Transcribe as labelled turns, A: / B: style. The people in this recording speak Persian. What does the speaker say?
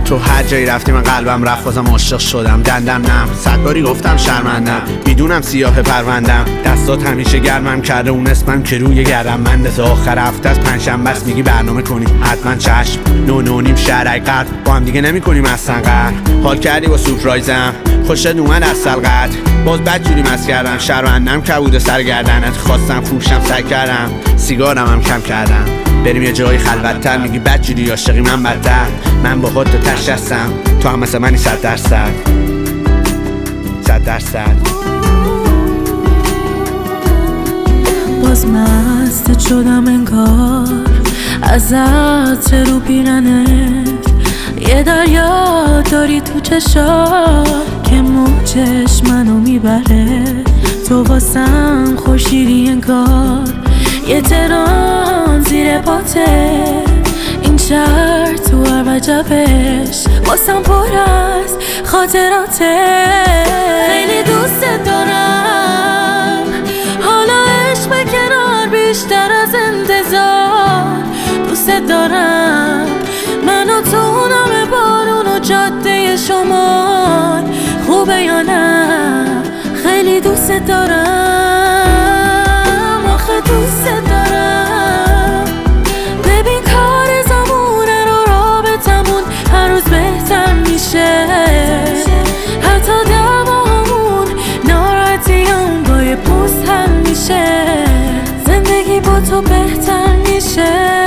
A: تو هر جایی رفتی من قلبم رفت بازم عاشق شدم. دندم نم 100 باری گفتم شرمندم، میدونم سیاه پروندم. دستات همیشه گرمم کرده اون اسمم که روی گردم منده. تا آخر هفته از پنجشنبه است میگی برنامه کنیم حتما چشم. 9 شهرک قرد با هم دیگه نمی کنیم اصلا قهر. حال کردی با سورپرایزم خوشت اومد از سلقت. باز بدجوری مست کردم شرمندم کبود سرگردنت. خواستم فروشم سعی کردم سیگارم هم کم کردم. بریم یه جای خلوت‌تر میگی بدجوری عاشقی من بدتر. من با خودت تش هستم تو هم مثل منی 100%. 100%.
B: باز مست شدم انگار از عطر رو پیرنت. یه دریا داری تو چشات که موجش منو میبره. تو واسم خورشیدی انگار یه تران زیر پاته. این شهر تو هر وجبش واسم پر از خاطراته. خیلی دوست دارم حالا عشق به کنار بیشتر از انتظار. دوست دارم منو تو نم بارون و جاده شمال. خوبه یا نه خیلی دوست دارم. آخه دوست دارم. ببین کار زمونه رو رابطمون هر روز بهتر میشه. حتی دعوامون ناراحتیام با یه پوست حل میشه. زندگی با تو بهتر میشه.